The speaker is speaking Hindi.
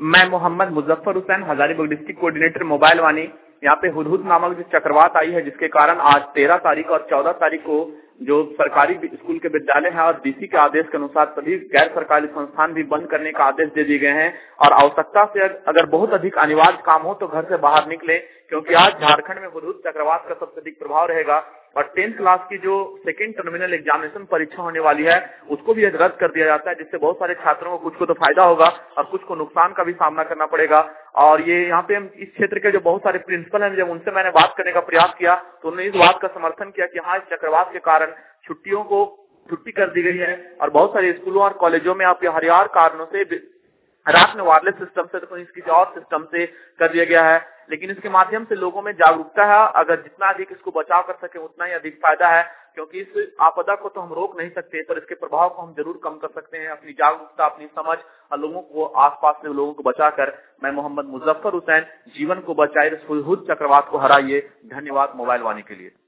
मैं Mohammad Muzaffar Hussain, Hazaribagh district coordinator mobile Vaani. यहाँ पे हुदहुद नामक जो चक्रवात आई है, जिसके कारण आज 13 तारीख और 14 तारीख को जो सरकारी स्कूल के विद्यालय है और डीसी के आदेश के अनुसार सभी गैर सरकारी संस्थान भी बंद करने का आदेश दे दिए गए हैं। और आवश्यकता से अगर बहुत अधिक अनिवार्य काम हो तो घर से बाहर निकले, क्योंकि आज झारखंड में हुदहुद चक्रवात का सबसे अधिक प्रभाव रहेगा। और 10th क्लास की जो सेकेंड टर्मिनल एग्जामिनेशन परीक्षा होने वाली है उसको भी रद्द कर दिया जाता है, जिससे बहुत सारे छात्रों को कुछ को तो फायदा होगा और कुछ को नुकसान का भी सामना करना पड़ेगा। और ये यहाँ पे इस क्षेत्र के जो बहुत सारे प्रिंसिपल हैं, जब उनसे मैंने बात करने का प्रयास किया तो उन्होंने इस बात का समर्थन किया कि हाँ, इस चक्रवात के कारण छुट्टियों को छुट्टी कर दी गई है और बहुत सारे स्कूलों और कॉलेजों में आपके हरियार कारणों से रात में वायरलेस सिस्टम से तो किसी और सिस्टम से कर दिया गया है। लेकिन इसके माध्यम से लोगों में जागरूकता है, अगर जितना अधिक इसको बचाव कर सके उतना ही अधिक फायदा है, क्योंकि इस आपदा को तो हम रोक नहीं सकते पर इसके प्रभाव को हम जरूर कम कर सकते हैं अपनी जागरूकता, अपनी समझ और लोगों को आसपास के लोगों को बचाकर। मैं मोहम्मद मुजफ्फर हुसैन, जीवन को बचाए, हुदहुद चक्रवात को हराइए। धन्यवाद मोबाइल वाणी के लिए।